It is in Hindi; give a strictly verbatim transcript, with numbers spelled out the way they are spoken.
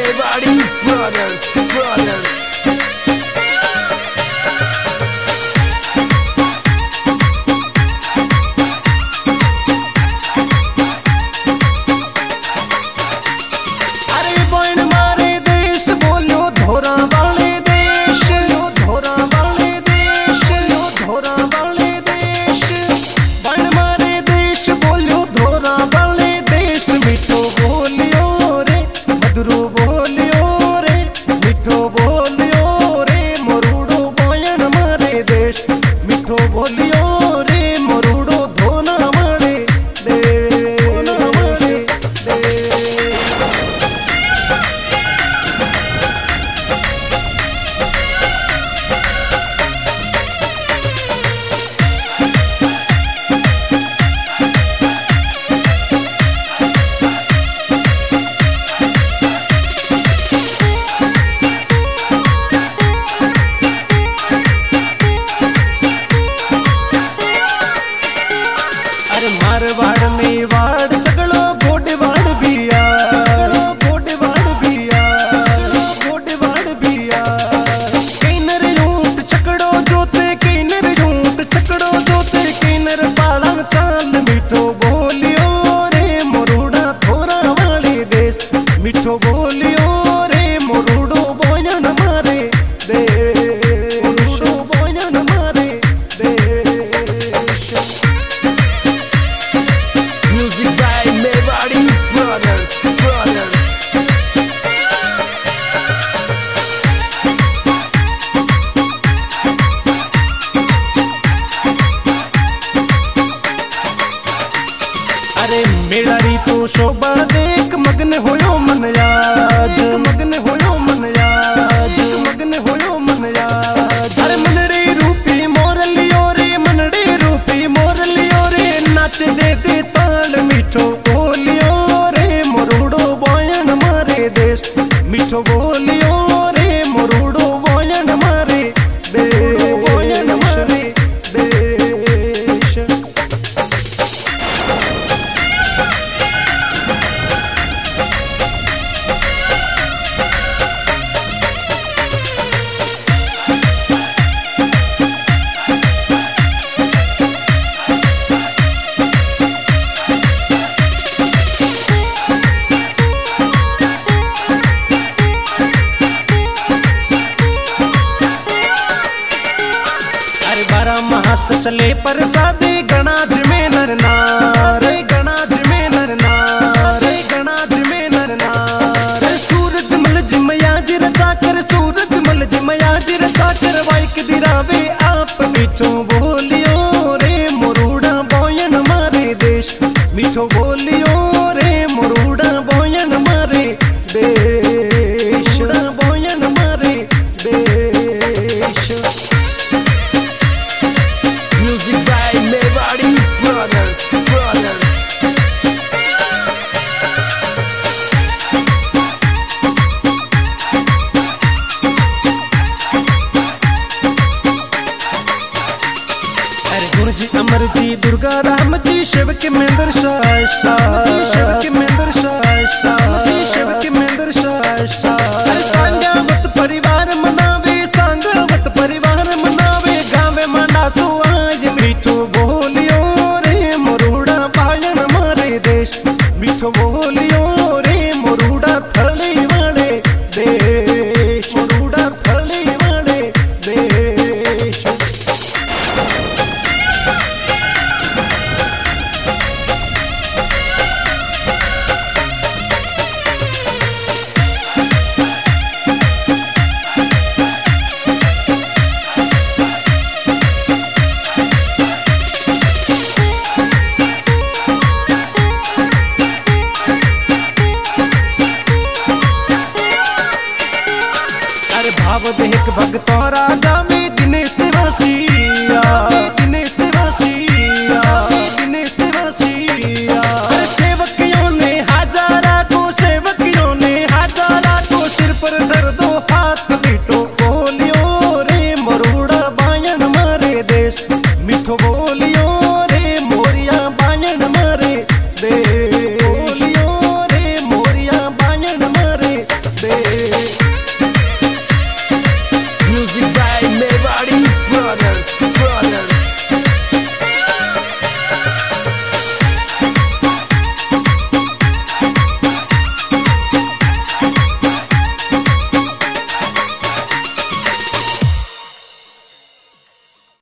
Mewari Brothers, Brothers. मारवाड़ में वाड़ सगलो गोडे वाड़ बिया, गोडे वाड़ बिया, गोडे वाड़ बिया। किनर यूंट छकड़ो जोते, किनर यूंट छकड़ो जोते, किनर पालन चाल मिठो बोलियो रे मोरूड़ा थोरा वाले देश, मिठो बोलियो रे मोरूड़ो बोयन मारे दे, मोरूड़ो बोयन मारे दे। Music by Mewari Brothers, Brothers. अरे मेरी तो शोभा देख मगन होयो मन याद, मगन होयो मन याद, मगन होयो मन याद। अरे मनड़े रूपी मोर लियो रे, मनड़े रूपी मोर लियो रे, नाच दे दे ताल मिठो बोलियो रे मोरूड़ो बोयन मारे देश, मिठो बोलियो रे मोरूड़ो बोयन मारे देश, बोयन मारे देश। मास चले परसादी गणाज में नर नार, गणाज में नर नार, गणाज में नर नार। सूरज मल जिमया जिर चाकर, सूरज मल जिमया जिर चाकर, वाइक दिरावे आप मिठो बोलियो रे मोरूड़ा बोयन मारे देश, मिठो बोलियो रे मोरूड़ा बोयन मारे देश, बोयन मारे देश। Music by Mewari Brothers, Brothers. अरे गुण जी अमर जी दुर्गा राम जी शिव के मेंदर शाह शाह, शिव के मेंदर शाह शाह, शिव के मेंदर शाह शाह। सांगावत परिवार मनावे, सांगावत परिवार मनावे, गावे मांडा सुआय मिठो बोलियो रे मोरूड़ा पायन मारे देश, मिठो बोलियो रे मोरूड़ा थली वाले देश, मोरूड़ा थली वाले देश। भाव देख भगतों राजा में